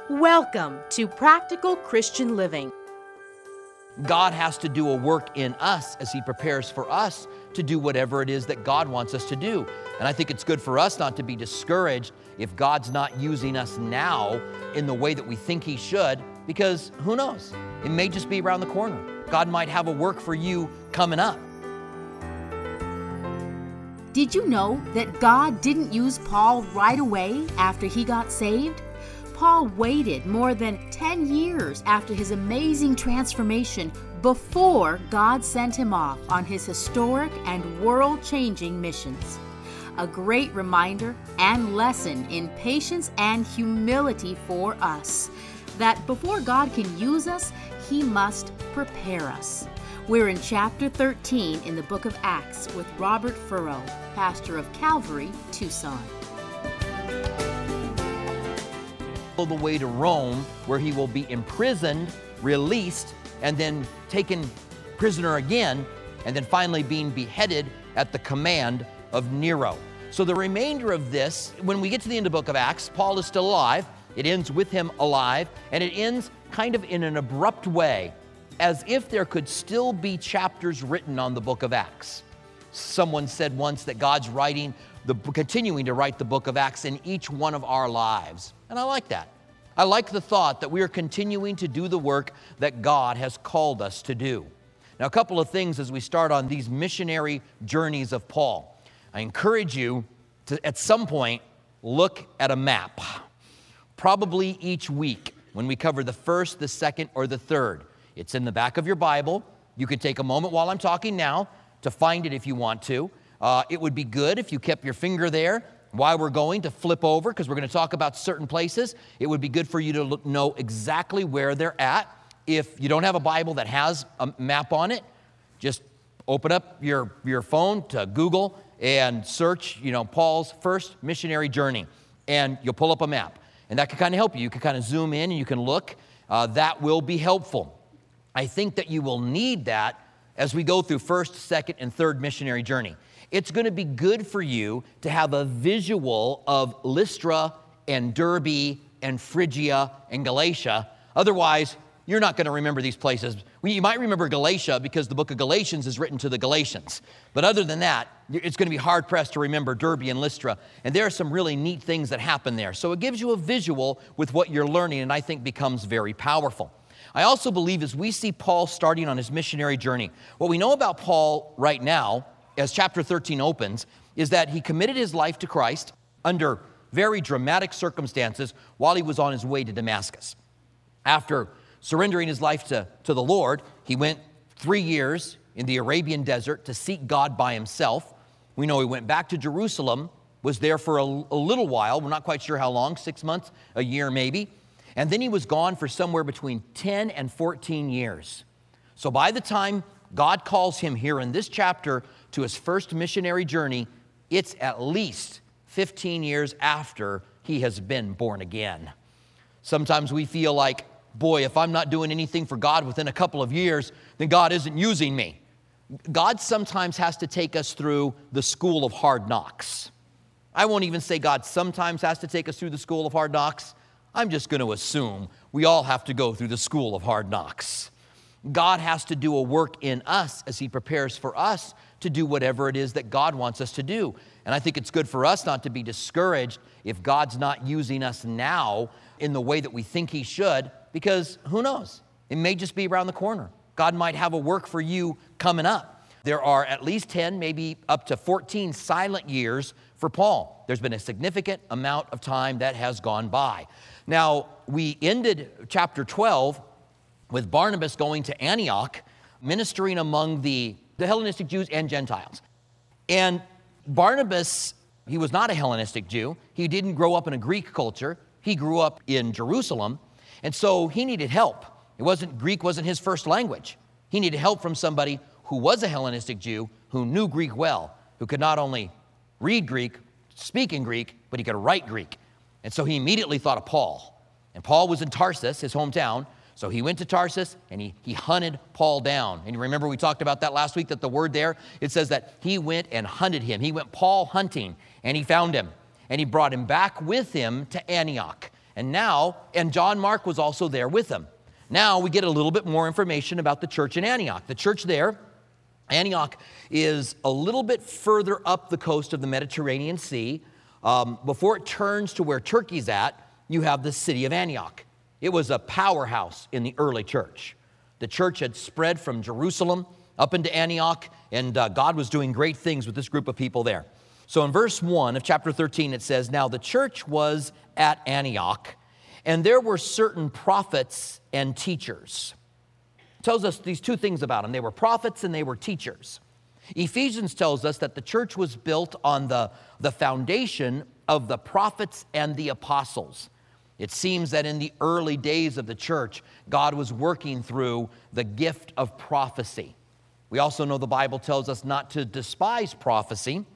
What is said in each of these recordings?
Welcome to Practical Christian Living. God has to do a work in us as He prepares for us to do whatever it is that God wants us to do. And I think it's good for us not to be discouraged if God's not using us now in the way that we think He should, because who knows? It may just be around the corner. God might have a work for you coming up. Did you know that God didn't use Paul right away after he got saved? Paul waited more than 10 years after his amazing transformation before God sent him off on his historic and world-changing missions. A great reminder and lesson in patience and humility for us, that before God can use us, He must prepare us. We're in chapter 13 in the book of Acts with Robert Furrow, pastor of Calvary, Tucson. The way to Rome, where he will be imprisoned, released, and then taken prisoner again, and then finally being beheaded at the command of Nero. So the remainder of this, when we get to the end of the book of Acts, Paul is still alive. It ends with him alive, and it ends kind of in an abrupt way, as if there could still be chapters written on the book of Acts. Someone said once that God's continuing to write the book of Acts in each one of our lives. And I like that. I like the thought that we are continuing to do the work that God has called us to do. Now, a couple of things as we start on these missionary journeys of Paul. I encourage you to, at some point, look at a map. Probably each week when we cover the first, the second, or the third. It's in the back of your Bible. You can take a moment while I'm talking now to find it if you want to. It would be good if you kept your finger there while we're going to flip over, because we're going to talk about certain places. It would be good for you to know exactly where they're at. If you don't have a Bible that has a map on it, just open up your phone to Google and search, Paul's first missionary journey, and you'll pull up a map. And that can kind of help you. You can kind of zoom in and you can look. That will be helpful. I think that you will need that as we go through first, second, and third missionary journey. It's going to be good for you to have a visual of Lystra and Derbe and Phrygia and Galatia. Otherwise, you're not going to remember these places. You might remember Galatia because the book of Galatians is written to the Galatians. But other than that, it's going to be hard-pressed to remember Derbe and Lystra. And there are some really neat things that happen there. So it gives you a visual with what you're learning, and I think becomes very powerful. I also believe as we see Paul starting on his missionary journey, what we know about Paul right now, as chapter 13 opens, is that he committed his life to Christ under very dramatic circumstances while he was on his way to Damascus. After surrendering his life to the Lord, he went 3 years in the Arabian desert to seek God by himself. We know he went back to Jerusalem, was there for a little while. We're not quite sure how long, 6 months, a year maybe. And then he was gone for somewhere between 10 and 14 years. So by the time God calls him here in this chapter to his first missionary journey, it's at least 15 years after he has been born again. Sometimes we feel like, boy, if I'm not doing anything for God within a couple of years, then God isn't using me. God sometimes has to take us through the school of hard knocks. I won't even say God sometimes has to take us through the school of hard knocks. I'm just going to assume we all have to go through the school of hard knocks. God has to do a work in us as He prepares for us to do whatever it is that God wants us to do. And I think it's good for us not to be discouraged if God's not using us now in the way that we think He should, because who knows? It may just be around the corner. God might have a work for you coming up. There are at least 10, maybe up to 14 silent years for Paul. There's been a significant amount of time that has gone by. Now, we ended chapter 12 with Barnabas going to Antioch, ministering among the Hellenistic Jews and Gentiles. And Barnabas, he was not a Hellenistic Jew. He didn't grow up in a Greek culture. He grew up in Jerusalem. And so he needed help. Greek wasn't his first language. He needed help from somebody who was a Hellenistic Jew, who knew Greek well, who could not only read Greek, speak in Greek, but he could write Greek. And so he immediately thought of Paul. And Paul was in Tarsus, his hometown. So he went to Tarsus and he hunted Paul down. And you remember we talked about that last week, that the word there, it says that he went and hunted him. He went Paul hunting and he found him. And he brought him back with him to Antioch. And John Mark was also there with them. Now we get a little bit more information about the church in Antioch. The church there, Antioch, is a little bit further up the coast of the Mediterranean Sea. Before it turns to where Turkey's at, you have the city of Antioch. It was a powerhouse in the early church. The church had spread from Jerusalem up into Antioch, and God was doing great things with this group of people there. So in verse 1 of chapter 13, it says, "Now the church was at Antioch, and there were certain prophets and teachers." It tells us these two things about them. They were prophets and they were teachers. Ephesians tells us that the church was built on the foundation of the prophets and the apostles. It seems that in the early days of the church, God was working through the gift of prophecy. We also know the Bible tells us not to despise prophecy,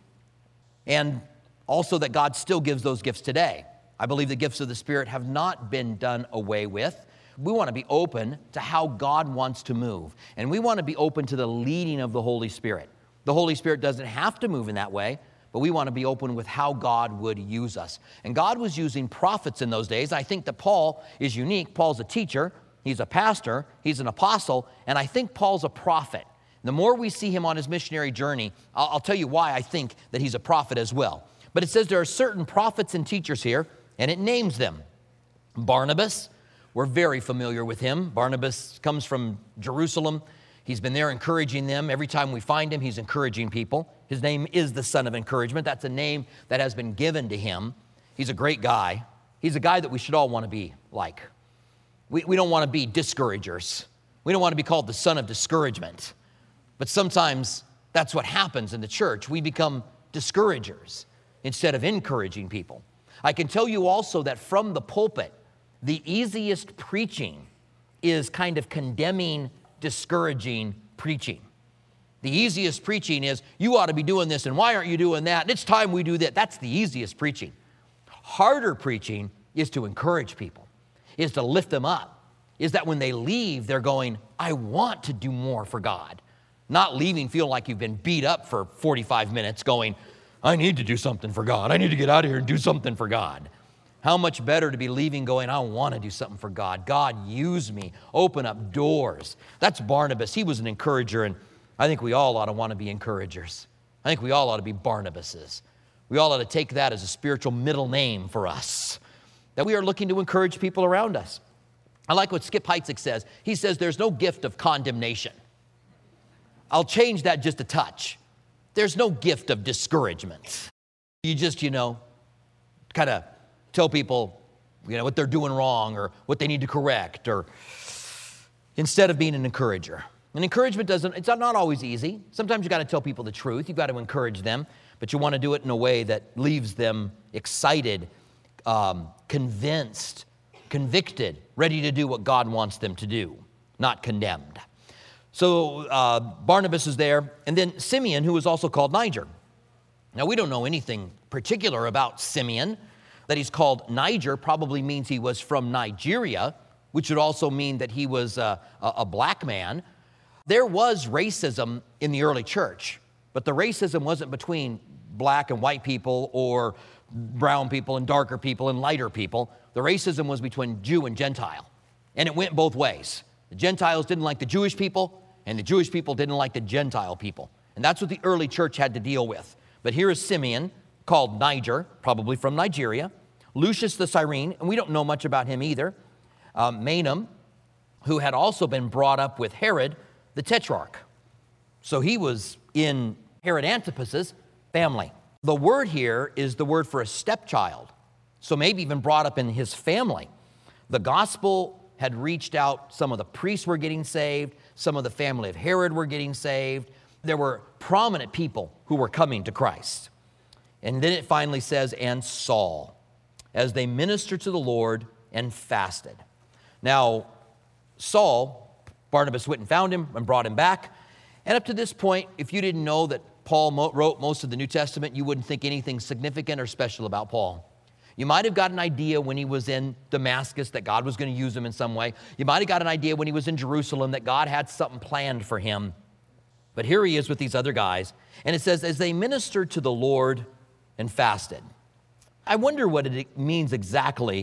and also that God still gives those gifts today. I believe the gifts of the Spirit have not been done away with. We want to be open to how God wants to move, and we want to be open to the leading of the Holy Spirit. The Holy Spirit doesn't have to move in that way, but we want to be open with how God would use us. And God was using prophets in those days. I think that Paul is unique. Paul's a teacher, he's a pastor, he's an apostle, and I think Paul's a prophet. The more we see him on his missionary journey, I'll tell you why I think that he's a prophet as well. But it says there are certain prophets and teachers here, and it names them. Barnabas, we're very familiar with him. Barnabas comes from Jerusalem. He's been there encouraging them. Every time we find him, he's encouraging people. His name is the Son of Encouragement. That's a name that has been given to him. He's a great guy. He's a guy that we should all want to be like. We don't want to be discouragers. We don't want to be called the son of discouragement. But sometimes that's what happens in the church. We become discouragers instead of encouraging people. I can tell you also that from the pulpit, the easiest preaching is kind of condemning, discouraging preaching. The easiest preaching is, you ought to be doing this, and why aren't you doing that? And it's time we do that. That's the easiest preaching. Harder preaching is to encourage people, is to lift them up, is that when they leave, they're going, I want to do more for God. Not leaving feeling like you've been beat up for 45 minutes going, I need to do something for God. I need to get out of here and do something for God. How much better to be leaving going, I want to do something for God. God, use me. Open up doors. That's Barnabas. He was an encourager, and I think we all ought to want to be encouragers. I think we all ought to be Barnabases. We all ought to take that as a spiritual middle name for us, that we are looking to encourage people around us. I like what Skip Heitzig says. He says there's no gift of condemnation. I'll change that just a touch. There's no gift of discouragement. You just, kind of tell people, what they're doing wrong or what they need to correct, or instead of being an encourager. And encouragement it's not always easy. Sometimes you got to tell people the truth. You've got to encourage them, but you want to do it in a way that leaves them excited, convinced, convicted, ready to do what God wants them to do, not condemned. So Barnabas is there, and then Simeon, who is also called Niger. Now, we don't know anything particular about Simeon. That he's called Niger probably means he was from Nigeria, which would also mean that he was a black man. There was racism in the early church, but the racism wasn't between black and white people or brown people and darker people and lighter people. The racism was between Jew and Gentile, and it went both ways. The Gentiles didn't like the Jewish people, and the Jewish people didn't like the Gentile people. And that's what the early church had to deal with. But here is Simeon, called Niger, probably from Nigeria. Lucius the Cyrene, and we don't know much about him either. Manaen, who had also been brought up with Herod, the Tetrarch. So he was in Herod Antipas's family. The word here is the word for a stepchild, so maybe even brought up in his family. The gospel had reached out. Some of the priests were getting saved. Some of the family of Herod were getting saved. There were prominent people who were coming to Christ. And then it finally says, and Saul, as they ministered to the Lord and fasted. Now, Saul, Barnabas went and found him and brought him back. And up to this point, if you didn't know that Paul wrote most of the New Testament, you wouldn't think anything significant or special about Paul. You might have got an idea when he was in Damascus that God was going to use him in some way. You might have got an idea when he was in Jerusalem that God had something planned for him. But here he is with these other guys. And it says, as they ministered to the Lord and fasted. I wonder what it means exactly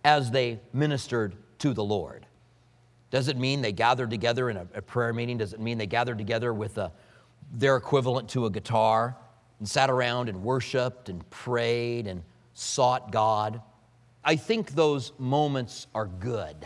as they ministered to the Lord. Does it mean they gathered together in a prayer meeting? Does it mean they gathered together with their equivalent to a guitar and sat around and worshiped and prayed and sought God? I think those moments are good.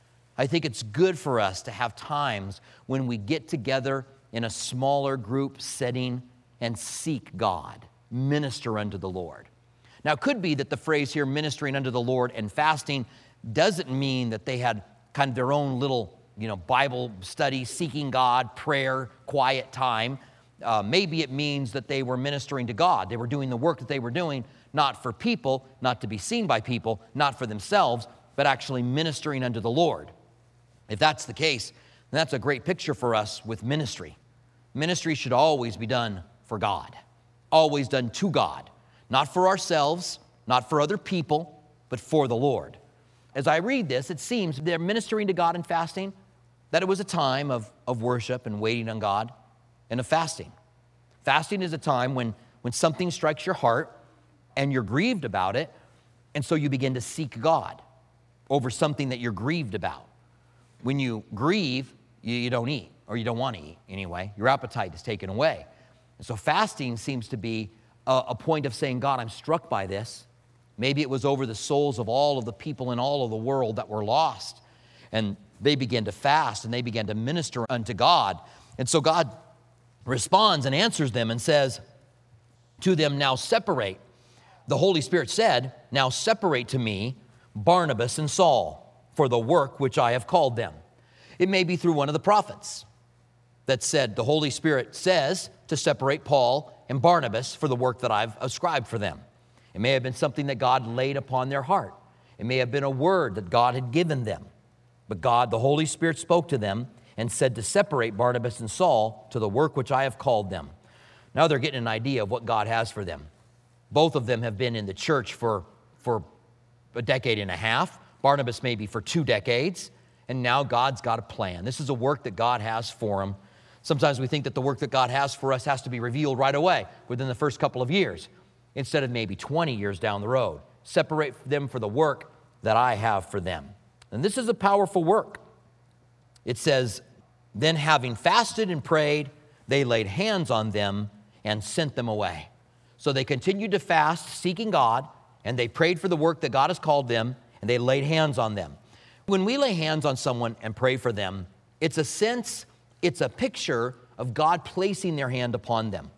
I think it's good for us to have times when we get together in a smaller group setting and seek God, minister unto the Lord. Now, it could be that the phrase here, ministering unto the Lord and fasting, doesn't mean that they had kind of their own little, Bible study, seeking God, prayer, quiet time. Maybe it means that they were ministering to God. They were doing the work that they were doing, not for people, not to be seen by people, not for themselves, but actually ministering unto the Lord. If that's the case, then that's a great picture for us with ministry. Ministry should always be done for God, always done to God, not for ourselves, not for other people, but for the Lord. As I read this, it seems they're ministering to God and fasting, that it was a time of worship and waiting on God and of fasting. Fasting is a time when something strikes your heart and you're grieved about it, and so you begin to seek God over something that you're grieved about. When you grieve, you don't eat, or you don't want to eat anyway. Your appetite is taken away. And so fasting seems to be a point of saying, God, I'm struck by this. Maybe it was over the souls of all of the people in all of the world that were lost. And they began to fast, and they began to minister unto God. And so God responds and answers them and says to them, now separate. The Holy Spirit said, now separate to me Barnabas and Saul for the work which I have called them. It may be through one of the prophets that said, the Holy Spirit says to separate Paul and Barnabas for the work that I've ascribed for them. It may have been something that God laid upon their heart. It may have been a word that God had given them. But God, the Holy Spirit, spoke to them and said to separate Barnabas and Saul to the work which I have called them. Now they're getting an idea of what God has for them. Both of them have been in the church for a decade and a half. Barnabas maybe for 2 decades. And now God's got a plan. This is a work that God has for them. Sometimes we think that the work that God has for us has to be revealed right away within the first couple of years, instead of maybe 20 years down the road. Separate them for the work that I have for them. And this is a powerful work. It says, then having fasted and prayed, they laid hands on them and sent them away. So they continued to fast, seeking God, and they prayed for the work that God has called them, and they laid hands on them. When we lay hands on someone and pray for them, it's a picture of God placing their hand upon them.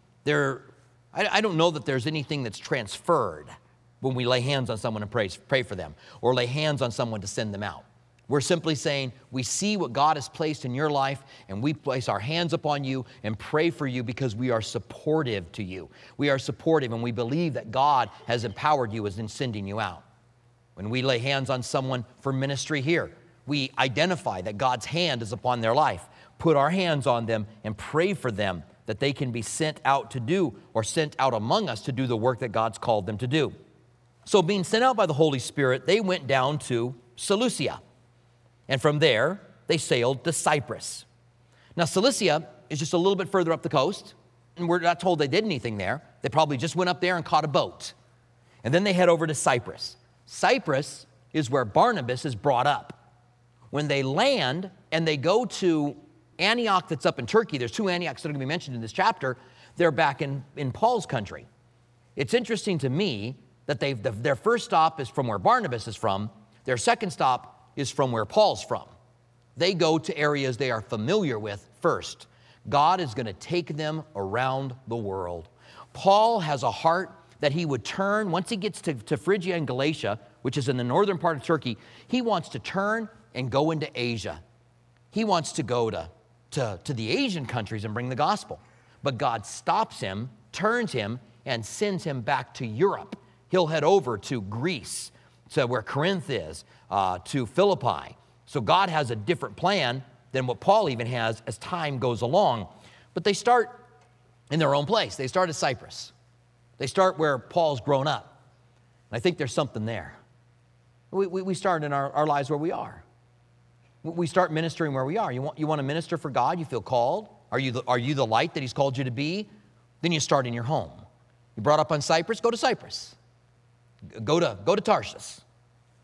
I don't know that there's anything that's transferred when we lay hands on someone and pray for them, or lay hands on someone to send them out. We're simply saying, we see what God has placed in your life, and we place our hands upon you and pray for you because we are supportive to you. We are supportive, and we believe that God has empowered you as in sending you out. When we lay hands on someone for ministry here, we identify that God's hand is upon their life, put our hands on them, and pray for them that they can be sent out to do, or sent out among us to do the work that God's called them to do. So being sent out by the Holy Spirit, they went down to Seleucia. And from there, they sailed to Cyprus. Now, Cilicia is just a little bit further up the coast, and we're not told they did anything there. They probably just went up there and caught a boat. And then they head over to Cyprus. Cyprus is where Barnabas is brought up. When they land and they go to Antioch that's up in Turkey, there's 2 Antiochs that are going to be mentioned in this chapter, they're back in Paul's country. It's interesting to me that their first stop is from where Barnabas is from. Their second stop is from where Paul's from. They go to areas they are familiar with first. God is going to take them around the world. Paul has a heart that he would turn, once he gets to Phrygia and Galatia, which is in the northern part of Turkey, he wants to turn and go into Asia. He wants to go to the Asian countries and bring the gospel. But God stops him, turns him, and sends him back to Europe. He'll head over to Greece, to where Corinth is, to Philippi. So God has a different plan than what Paul even has as time goes along. But they start in their own place. They start at Cyprus. They start where Paul's grown up. And I think there's something there. We start in our lives where we are. We start ministering where we are. You want to minister for God? You feel called? Are you the light that he's called you to be? Then you start in your home. You brought up on Cyprus? Go to Cyprus. Go to Tarshish.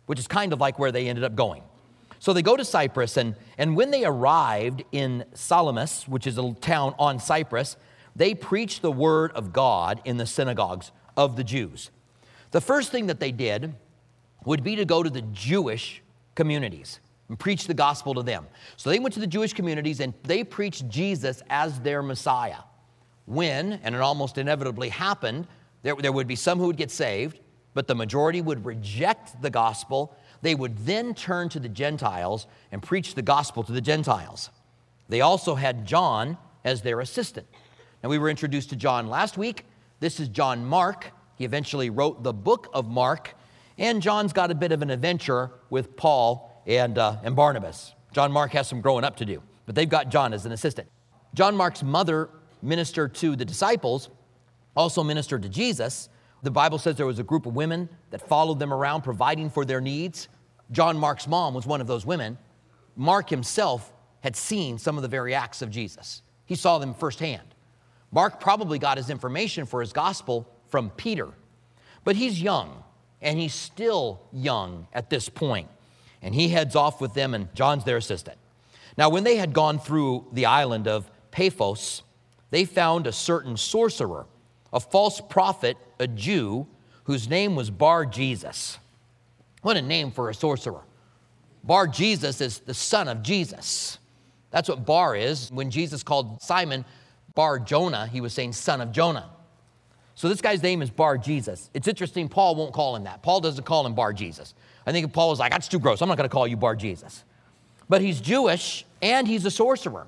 which is kind of like where they ended up going. So they go to Cyprus, and when they arrived in Salamis, which is a town on Cyprus, they preached the word of God in the synagogues of the Jews. The first thing that they did would be to go to the Jewish communities and preach the gospel to them. So they went to the Jewish communities and they preached Jesus as their Messiah. When, and it almost inevitably happened, there would be some who would get saved, but the majority would reject the gospel. They would then turn to the Gentiles and preach the gospel to the Gentiles. They also had John as their assistant. Now, we were introduced to John last week. This is John Mark. He eventually wrote the book of Mark, and John's got a bit of an adventure with Paul and Barnabas. John Mark has some growing up to do, but they've got John as an assistant. John Mark's mother ministered to the disciples, also ministered to Jesus. The Bible says there was a group of women that followed them around, providing for their needs. John Mark's mom was one of those women. Mark himself had seen some of the very acts of Jesus. He saw them firsthand. Mark probably got his information for his gospel from Peter. But he's young, and he's still young at this point. And he heads off with them, and John's their assistant. Now, when they had gone through the island of Paphos, they found a certain sorcerer, a false prophet, a Jew, whose name was Bar-Jesus. What a name for a sorcerer. Bar-Jesus is the son of Jesus. That's what Bar is. When Jesus called Simon Bar-Jonah, he was saying son of Jonah. So this guy's name is Bar-Jesus. It's interesting, Paul won't call him that. Paul doesn't call him Bar-Jesus. I think Paul was like, that's too gross. I'm not going to call you Bar-Jesus. But he's Jewish, and he's a sorcerer.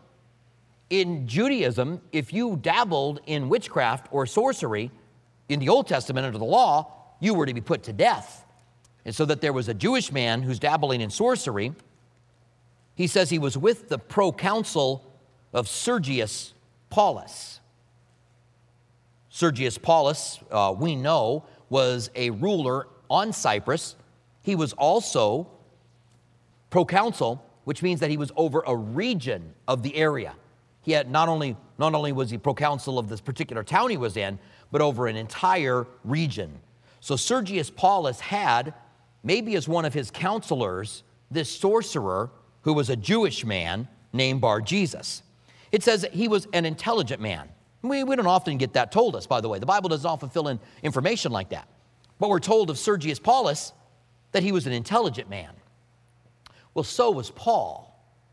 In Judaism, if you dabbled in witchcraft or sorcery in the Old Testament under the law, you were to be put to death. And so that there was a Jewish man who's dabbling in sorcery. He says he was with the proconsul of Sergius Paulus. Sergius Paulus, we know, was a ruler on Cyprus. He was also proconsul, which means that he was over a region of the area. He had not only was he proconsul of this particular town he was in, but over an entire region. So Sergius Paulus had, maybe as one of his counselors, this sorcerer who was a Jewish man named Bar-Jesus. It says that he was an intelligent man. We don't often get that told us, by the way. The Bible doesn't often fill in information like that. But we're told of Sergius Paulus that he was an intelligent man. Well, so was Paul.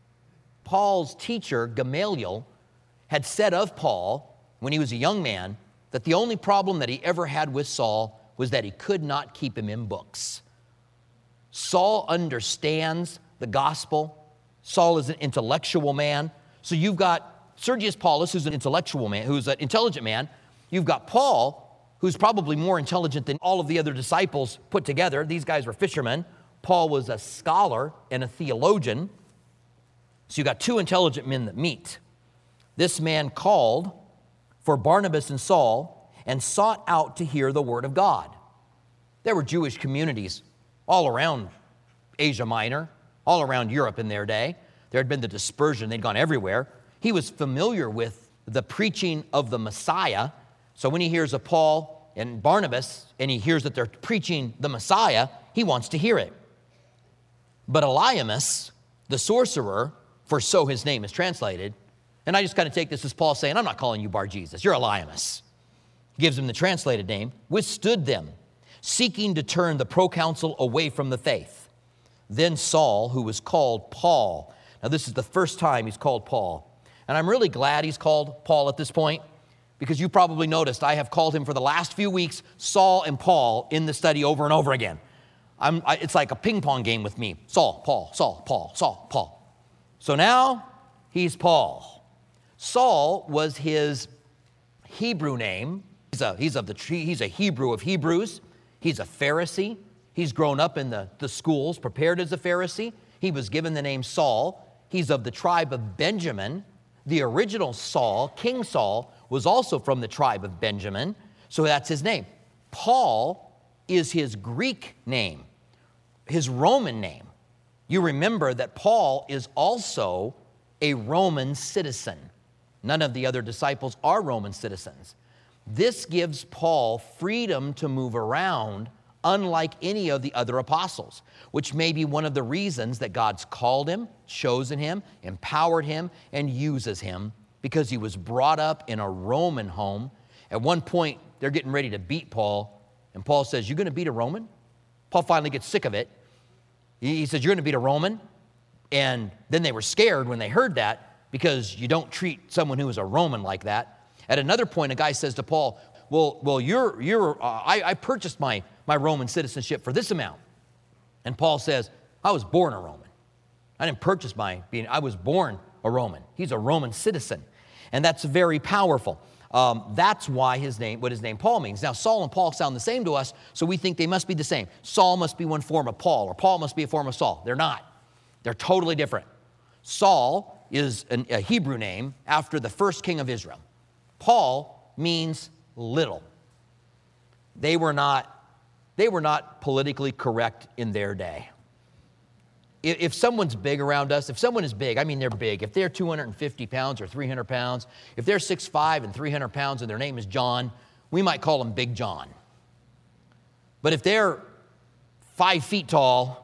Paul's teacher, Gamaliel, had said of Paul, when he was a young man, that the only problem that he ever had with Saul was that he could not keep him in books. Saul understands the gospel. Saul is an intellectual man. So you've got Sergius Paulus, who's an intellectual man, who's an intelligent man. You've got Paul, who's probably more intelligent than all of the other disciples put together. These guys were fishermen. Paul was a scholar and a theologian. So you've got two intelligent men that meet. This man called for Barnabas and Saul and sought out to hear the word of God. There were Jewish communities all around Asia Minor, all around Europe in their day. There had been the dispersion. They'd gone everywhere. He was familiar with the preaching of the Messiah. So when he hears of Paul and Barnabas and he hears that they're preaching the Messiah, he wants to hear it. But Elymas, the sorcerer, for so his name is translated, and I just kind of take this as Paul saying, I'm not calling you Bar-Jesus, you're Elymas. He gives him the translated name, withstood them, seeking to turn the proconsul away from the faith. Then Saul, who was called Paul. Now this is the first time he's called Paul. And I'm really glad he's called Paul at this point, because you probably noticed I have called him for the last few weeks Saul and Paul in the study over and over again. It's like a ping pong game with me. Saul, Paul, Saul, Paul, Saul, Paul. So now he's Paul. Saul was his Hebrew name. He's a Hebrew of Hebrews. He's a Pharisee. He's grown up in the schools, prepared as a Pharisee. He was given the name Saul. He's of the tribe of Benjamin. The original Saul, King Saul, was also from the tribe of Benjamin. So that's his name. Paul is his Greek name, his Roman name. You remember that Paul is also a Roman citizen. None of the other disciples are Roman citizens. This gives Paul freedom to move around unlike any of the other apostles, which may be one of the reasons that God's called him, chosen him, empowered him, and uses him, because he was brought up in a Roman home. At one point, they're getting ready to beat Paul, and Paul says, "You're going to beat a Roman?" Paul finally gets sick of it. He says, "You're going to beat a Roman?" And then they were scared when they heard that, because you don't treat someone who is a Roman like that. At another point, a guy says to Paul, I purchased my Roman citizenship for this amount. And Paul says, "I was born a Roman. I didn't purchase I was born a Roman." He's a Roman citizen. And that's very powerful. That's why what his name Paul means. Now, Saul and Paul sound the same to us, so we think they must be the same. Saul must be one form of Paul, or Paul must be a form of Saul. They're not. They're totally different. Saul is a Hebrew name after the first king of Israel. Paul means little. They were not politically correct in their day. If someone's big around us, if someone is big, I mean they're big. If they're 250 pounds or 300 pounds, if they're 6'5" and 300 pounds and their name is John, we might call them Big John. But if they're 5 feet tall,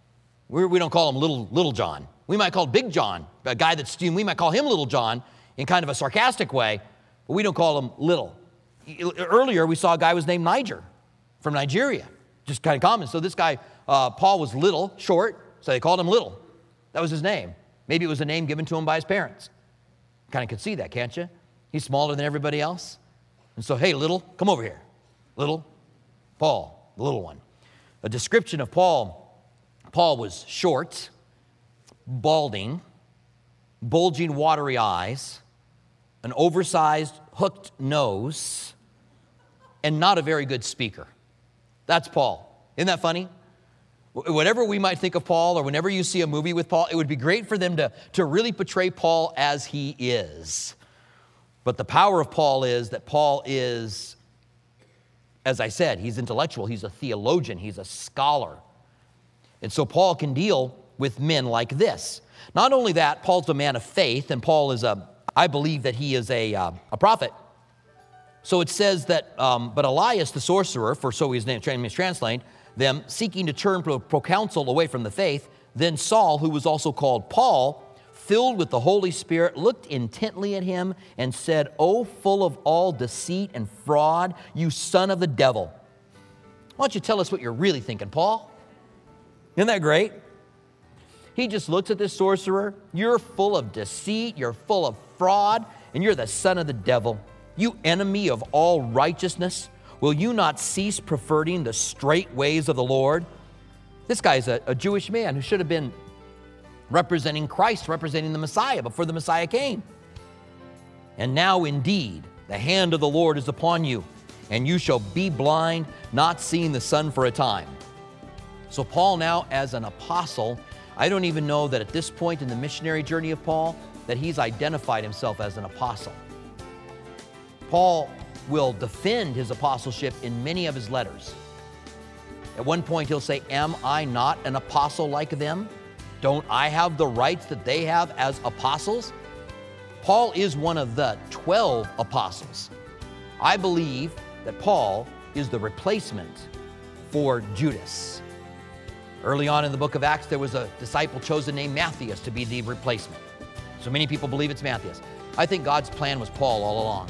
we don't call him Little John. We might call Big John, a guy that's we might call him Little John in kind of a sarcastic way, but we don't call him little. Earlier, we saw a guy was named Niger from Nigeria, just kind of common. So this guy, Paul, was little, short, so they called him Little. That was his name. Maybe it was a name given to him by his parents. Kind of could see that, can't you? He's smaller than everybody else. And so, "Hey, Little, come over here." Little, Paul, the little one. A description of Paul was short, balding, bulging watery eyes, an oversized hooked nose, and not a very good speaker. That's Paul. Isn't that funny? Whatever we might think of Paul, or whenever you see a movie with Paul, it would be great for them to really portray Paul as he is. But the power of Paul is that Paul is, as I said, he's intellectual, he's a theologian, he's a scholar. And so Paul can deal with men like this. Not only that, Paul's a man of faith, and Paul is I believe that he is a prophet. So it says that, but Elias the sorcerer, for so his name is translated, them seeking to turn proconsul away from the faith, then Saul, who was also called Paul, filled with the Holy Spirit, looked intently at him and said, "O full of all deceit and fraud, you son of the devil." Why don't you tell us what you're really thinking, Paul? Isn't that great? He just looks at this sorcerer. "You're full of deceit, you're full of fraud, and you're the son of the devil. You enemy of all righteousness, will you not cease perverting the straight ways of the Lord?" This guy's a Jewish man who should have been representing Christ, representing the Messiah before the Messiah came. "And now indeed, the hand of the Lord is upon you, and you shall be blind, not seeing the sun for a time." So Paul now, as an apostle, I don't even know that at this point in the missionary journey of Paul, that he's identified himself as an apostle. Paul will defend his apostleship in many of his letters. At one point he'll say, "Am I not an apostle like them? Don't I have the rights that they have as apostles?" Paul is one of the 12 apostles. I believe that Paul is the replacement for Judas. Early on in the book of Acts, there was a disciple chosen named Matthias to be the replacement. So many people believe it's Matthias. I think God's plan was Paul all along.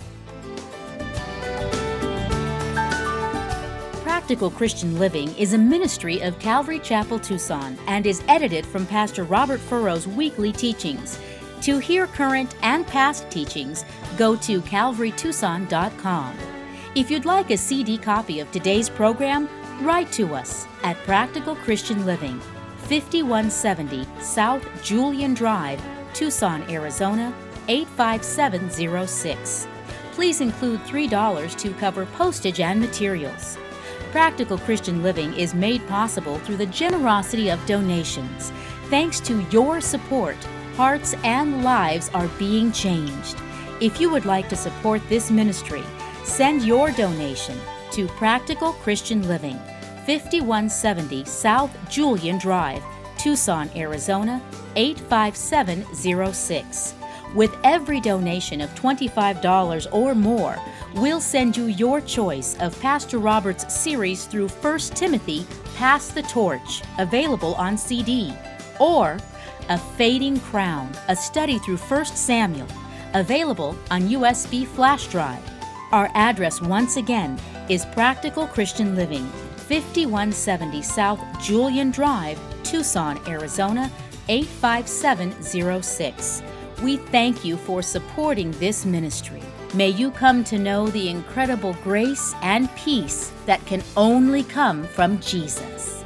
Practical Christian Living is a ministry of Calvary Chapel, Tucson, and is edited from Pastor Robert Furrow's weekly teachings. To hear current and past teachings, go to calvarytucson.com. If you'd like a CD copy of today's program, write to us at Practical Christian Living, 5170 South Julian Drive, Tucson, Arizona, 85706. Please include $3 to cover postage and materials. Practical Christian Living is made possible through the generosity of donations. Thanks to your support, hearts and lives are being changed. If you would like to support this ministry, send your donation to Practical Christian Living, 5170 South Julian Drive, Tucson, Arizona, 85706. With every donation of $25 or more, we'll send you your choice of Pastor Robert's series through 1 Timothy, Pass the Torch, available on CD, or A Fading Crown, a study through 1 Samuel, available on USB flash drive. Our address once again is Practical Christian Living, 5170 South Julian Drive, Tucson, Arizona, 85706. We thank you for supporting this ministry. May you come to know the incredible grace and peace that can only come from Jesus.